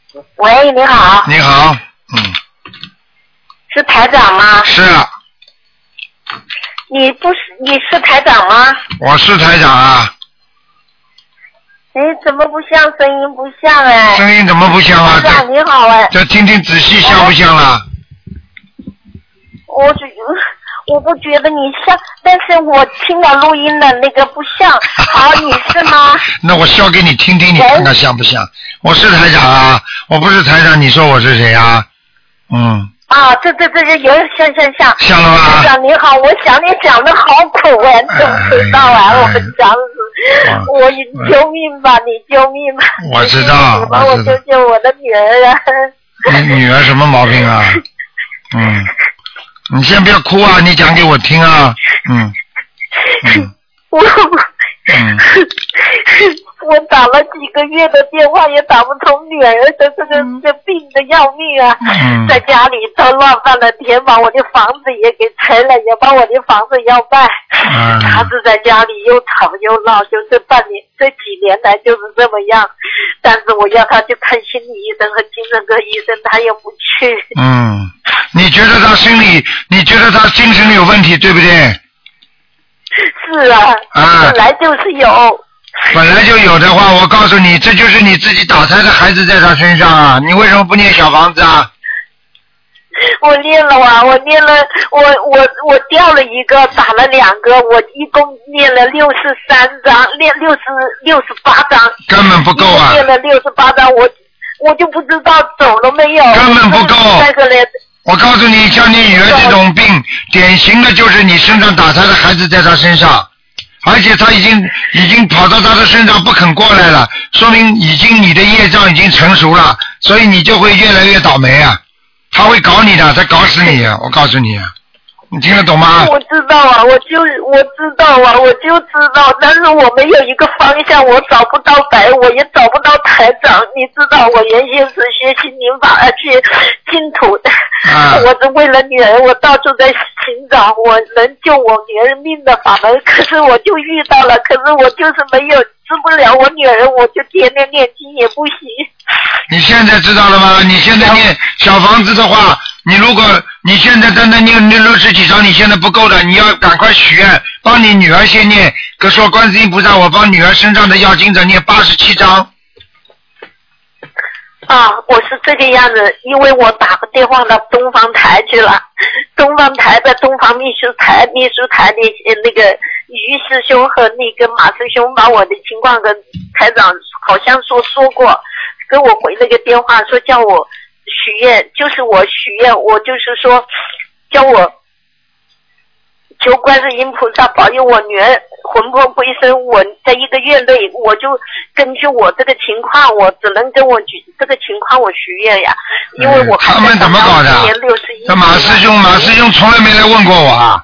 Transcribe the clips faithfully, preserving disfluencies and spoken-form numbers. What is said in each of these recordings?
喂，你好。 你好，嗯。 是台长吗？ 是。 你不是你是台长吗？ 我是台长啊。 哎，怎么不像？声音不像哎。 声音怎么不像啊？ 台长你好哎。 再听听仔细，像不像了？ 我觉我不觉得你像，但是我听了录音的那个不像。好，你是吗？ 那我笑给你听听，你看看像不像？我是台长啊，我不是台长，你说我是谁啊？嗯。 啊，这这这这有像像像。 像了吧？ 台长你好，我想你讲的好苦哎，怎么知道啊？我讲死，我你救命吧，你救命吧！ 我知道， 你帮我救救我的女儿啊！ 你女儿什么毛病啊？嗯。你先不要哭啊，你讲给我听啊，嗯，嗯， 我，嗯，我打了几个月的电话也打不通，女儿的这个这病的要命啊， 嗯， 在家里都乱翻了天，把我的房子也给拆了，也把我的房子要卖，嗯，他是在家里又吵又闹，就这半年这几年来就是这么样，但是我要他去看心理医生和精神科医生，他也不去， 嗯。你觉得他心理，你觉得他精神有问题，对不对？ 是啊，啊本来就是有。 本来就有的话，我告诉你，这就是你自己打胎的孩子在他身上啊！你为什么不念小房子啊？ 我念了啊，我念了，我我我掉了一个，打了两个，我一共念了六十三章，念六十六十八章。 根本不够啊！ 念了六十八章，我我就不知道走了没有。 根本不够。 那个嘞。 我告诉你，像你女儿这种病，典型的就是你身上打胎的孩子在她身上，而且她已经已经跑到她的身上不肯过来了，说明已经你的业障已经成熟了，所以你就会越来越倒霉啊！他会搞你的，他搞死你啊！我告诉你，你听得懂吗？ 我知道啊，我就我知道啊，我就知道，但是我没有一个方向，我找不到白，我也找不到台长。你知道，我原先是学心灵法而去净土的，啊、我是为了女儿，我到处在寻找我能救我女儿命的法门，可是我就遇到了，可是我就是没有治不了我女儿，我就天天念经也不行。 你现在知道了吗？你现在念小房子的话，你如果你现在单单念六十几张，你现在不够的，你要赶快许愿，帮你女儿先念。可说观世音菩萨，我帮女儿身上的要经者念八十七张。 啊，我是这个样子，因为我打个电话到东方台去了，东方台的东方秘书台秘书台的那个于师兄和那个马师兄把我的情况跟台长好像说说过，跟我回了个电话说叫我许愿，就是我许愿，我就是说叫我求观世音菩萨保佑我女儿魂魄归生，我在一个月内我就根据我这个情况，我只能跟我举这个情况我许愿呀，因为我还在他们怎么搞的？这马师兄，马师兄从来没来问过我啊。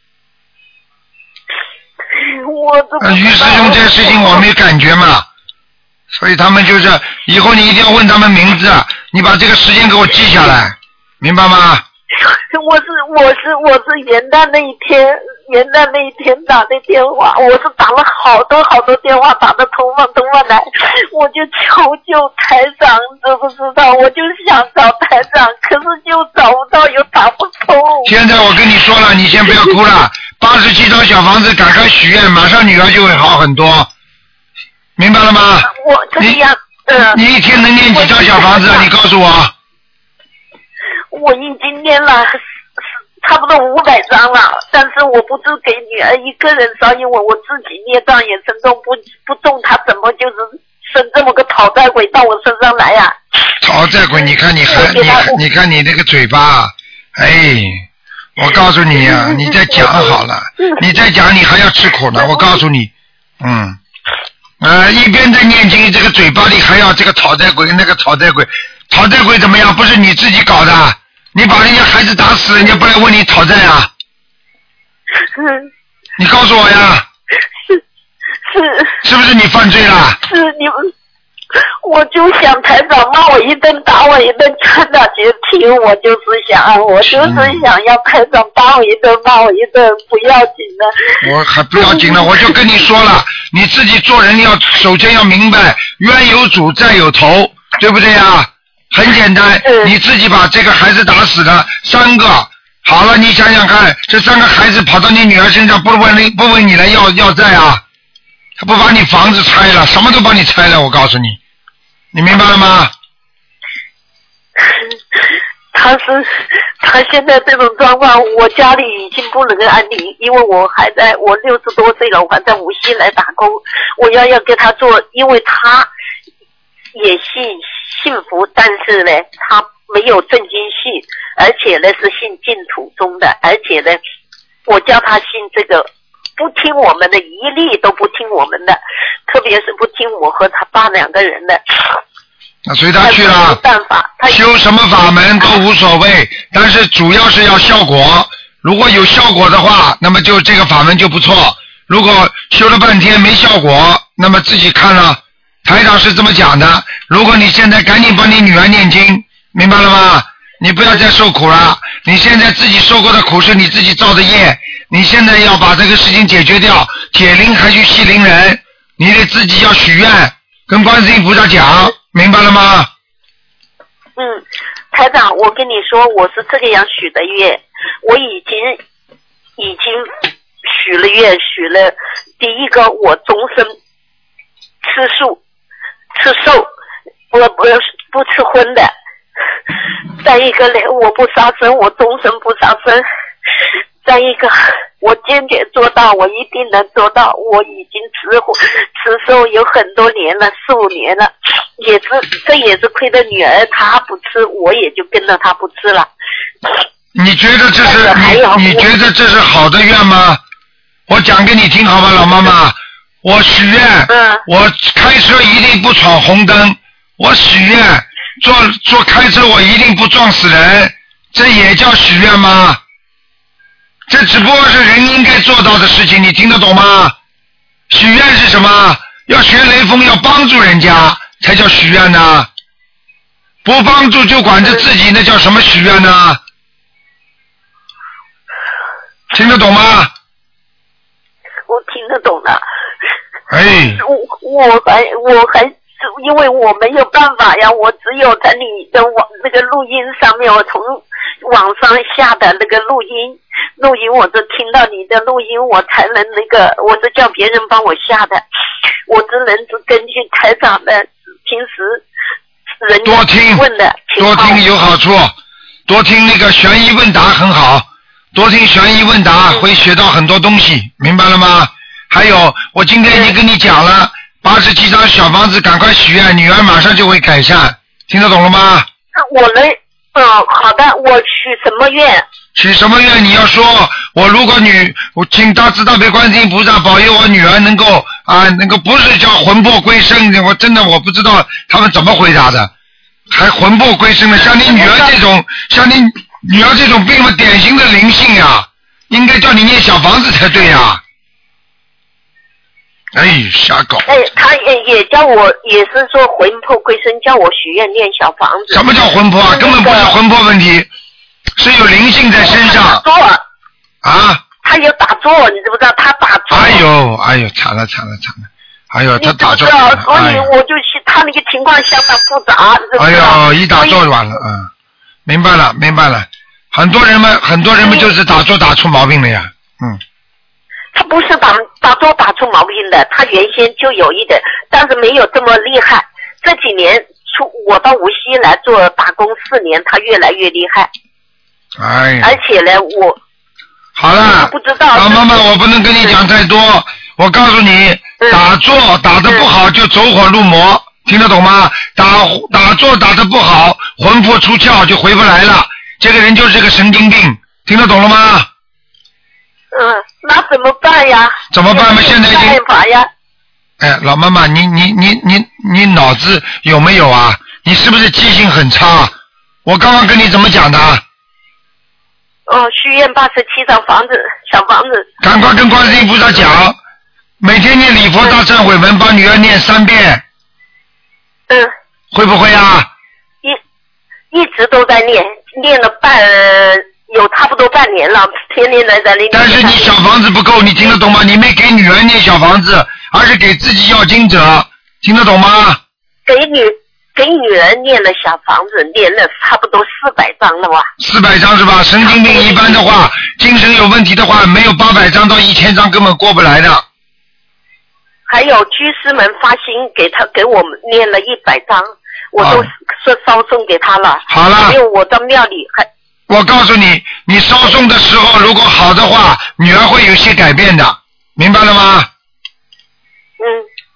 我这于师兄这事情我没感觉嘛，所以他们就是以后你一定要问他们名字，你把这个时间给我记下来，明白吗？ 我是我是我是元旦那一天，元旦那一天打的电话，我是打了好多好多电话，打的通往东方台，我就求救台长，知不知道？我就想找台长，可是就找不到，又打不通。 现在我跟你说了，你先不要哭了，八十七张小房子，赶快许愿，马上女儿就会好很多，明白了吗？ 我这样，呃， 你一天能念几张小房子啊？你告诉我。 我已经念了差不多五百张了，但是我不是给女儿一个人烧，因为我自己孽障也深重，不不动，她怎么就是生这么个讨债鬼到我身上来呀、啊？ 讨债鬼，你看你还你你看你那个嘴巴，哎，我告诉你啊，你再讲好了，你再讲你还要吃苦呢，我告诉你，嗯，呃，一边在念经，这个嘴巴里还要这个讨债鬼那个讨债鬼，讨债鬼怎么样？不是你自己搞的。你把人家孩子打死，人家不来问你讨债啊？ 嗯。 你告诉我呀。 是是。 是不是你犯罪了？ 是你们，我就想台长骂我一顿，打我一顿，看大家听，我就是想，我就是想要台长打我一顿，骂我一顿，不要紧的。 我还不要紧了，我就跟你说了，你自己做人要首先要明白，冤有主债有头，对不对呀？ 很简单， 嗯、 你自己把这个孩子打死了三个，好了，你想想看，这三个孩子跑到你女儿身上，不问你不问你来要要债啊？他不把你房子拆了，什么都帮你拆了，我告诉你，你明白了吗？ 他是他现在这种状况，我家里已经不能安宁，因为我还在我六十多岁了，我还在无锡来打工，我要要给他做，因为他也信信佛，但是呢，他没有正经信，而且呢是信净土宗的，而且呢，我叫他信这个，不听我们的，一律都不听我们的，特别是不听我和他爸两个人的。 那随他去了，修什么法门都无所谓，但是主要是要效果。如果有效果的话，那么就这个法门就不错。如果修了半天没效果，那么自己看了。台长是这么讲的，如果你现在赶紧帮你女儿念经，明白了吗？你不要再受苦了，你现在自己受过的苦是你自己造的业，你现在要把这个事情解决掉，解铃还须系铃人，你得自己要许愿，跟观世音菩萨讲。明白了吗？ 嗯，台长，我跟你说，我是这个样许的愿，我已经已经许了愿，许了第一个，我终身吃素吃素，我不不吃荤的；再一个呢，我不杀生，我终身不杀生；再一个，我坚决做到，我一定能做到。我已经吃吃素有很多年了，四五年了，也是这也是亏的女儿她不吃，我也就跟着她不吃了。 你觉得这是你你觉得这是好的愿吗？我讲给你听好吗，老妈妈？我许愿， 嗯、 我开车一定不闯红灯。我许愿，坐坐开车我一定不撞死人，这也叫许愿吗？这只不过是人应该做到的事情，你听得懂吗？许愿是什么？要学雷锋，要帮助人家才叫许愿呢。不帮助就管着自己，那叫什么许愿呢？听得懂吗？ 我听得懂了。 哎。 我我还我还因为我没有办法呀，我只有在你的网那个录音上面，我从网上下的那个录音。录音我是听到你的录音我才能那个，我是叫别人帮我下的，我只能是根据台长的平时人多听问的多听有好处，多听那个悬疑问答很好，多听悬疑问答会学到很多东西，明白了吗？还有我今天已经跟你讲了八十七张小房子，赶快许愿，女儿马上就会改善，听得懂了吗？ 我能嗯，好的，我许什么愿？ 许什么愿？你要说，我如果女，我请大慈大悲观世音菩萨保佑我女儿能够啊，能够不是叫魂魄归生的，我真的我不知道他们怎么回答的，还魂魄归生的，像你女儿这种，像你女儿这种病嘛，典型的灵性呀，应该叫你念小房子才对呀。哎，瞎搞！ 哎，他也也叫我，也是说魂魄归生，叫我许愿念小房子。 什么叫魂魄啊？根本不是魂魄问题，是有灵性在身上。 打坐啊？ 他有打坐，你知不知道？他打坐。 哎呦，哎呦，惨了惨了惨了！哎呦，他打坐。 你知道，所以我就去，他那个情况相当复杂。 哎呦，一打坐完了，嗯，明白了明白了，很多人们很多人们就是打坐打出毛病了呀，嗯。 他不是打打坐打出毛病的，他原先就有一点，但是没有这么厉害。这几年出我到无锡来做打工四年，他越来越厉害。 哎呀。 而且呢，我好了， 不知道。 老妈妈，我不能跟你讲太多。我告诉你， 嗯、 打坐打得不好就走火入魔，嗯、听得懂吗？打打坐打得不好，魂魄出窍就回不来了。这个人就是个神经病，听得懂了吗？ 嗯，那怎么办呀？ 怎么办嘛？现在已经。 办法呀。 哎，老妈妈，你你你你你脑子有没有啊？你是不是记性很差？我刚刚跟你怎么讲的？ 哦，许愿八十七张房子，小房子。 赶快跟观世音菩萨讲，每天念礼佛大忏悔文，帮女儿念三遍。 嗯。 会不会啊？ 一一直都在念，念了半。有差不多半年了，天天在这里。 但是你小房子不够，你听得懂吗？你没给女儿念小房子，而是给自己要经者，听得懂吗？ 给女给女儿念了小房子，念了差不多四百张了吧？ 四百张是吧？神经病一般的话，精神有问题的话，没有八百张到一千张根本过不来的。 还有居士们发心给他给我们念了一百张，我都是烧送给他了。 好了。 还有我到庙里还。 我告诉你，你烧送的时候如果好的话，女儿会有些改变的，明白了吗？ 嗯。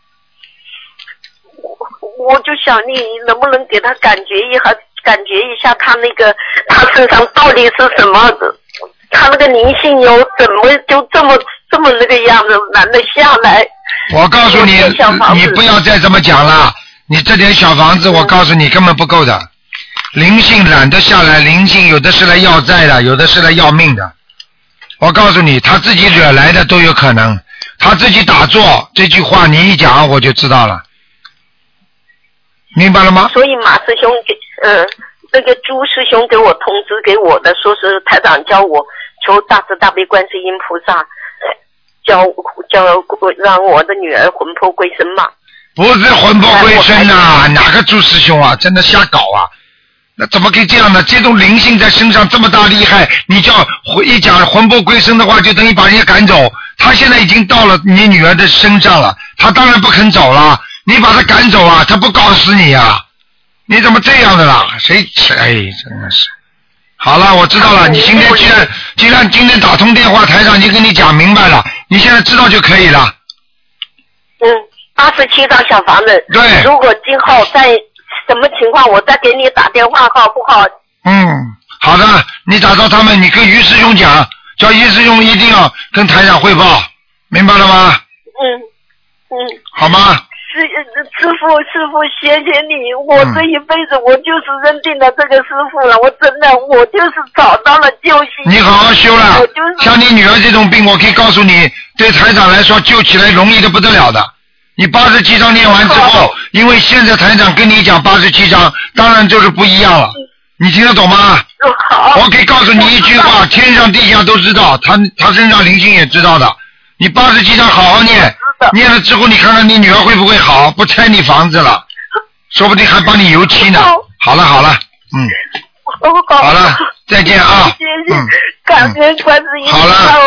我我就想你能不能给他感觉一下，感觉一下他那个他身上到底是什么的，他那个灵性有怎么就这么这么那个样子难得下来。 我告诉你，你不要再这么讲了。你这点小房子，我告诉你根本不够的。灵性懒得下来，灵性有的是来要债的，有的是来要命的。我告诉你，他自己惹来的都有可能。他自己打坐，这句话你一讲我就知道了，明白了吗？ 所以马师兄给呃那个朱师兄给我通知给我的，说是台长教我求大慈大悲观世音菩萨。教教让我的女儿魂魄归身嘛？ 不是魂魄归身呐、啊，哪个朱师兄啊，真的瞎搞啊！那怎么可以这样呢？这种灵性在身上这么大厉害，你叫一讲魂魄归身的话，就等于把人家赶走。他现在已经到了你女儿的身上了，他当然不肯走了。你把他赶走啊，他不告死你啊！你怎么这样的啦？谁哎，真的是。好了，我知道了。你今天既然既然今天打通电话，台长已经跟你讲明白了，你现在知道就可以了。 嗯，八十七张小房子。 对。 如果今后再什么情况，我再给你打电话，好不好？ 嗯，好的。你打到他们，你跟于师兄讲，叫于师兄一定要跟台长汇报，明白了吗？ 嗯嗯。 好吗？ 师师傅，师傅，谢谢你！我这一辈子我就是认定了这个师傅了，我真的我就是找到了救星。 你好好修了，像你女儿这种病，我可以告诉你，对台长来说救起来容易的不得了的。你八十七章念完之后，因为现在台长跟你讲八十七章，当然就是不一样了。你听得懂吗？ 好。 我可以告诉你一句话，天上地下都知道，他他身上灵性也知道的。你八十七章好好念。念了之后，你看看你女儿会不会好？不拆你房子了，说不定还帮你油漆呢。好了好了，嗯，好了，再见啊。 谢谢，感恩观世音菩萨。 好了。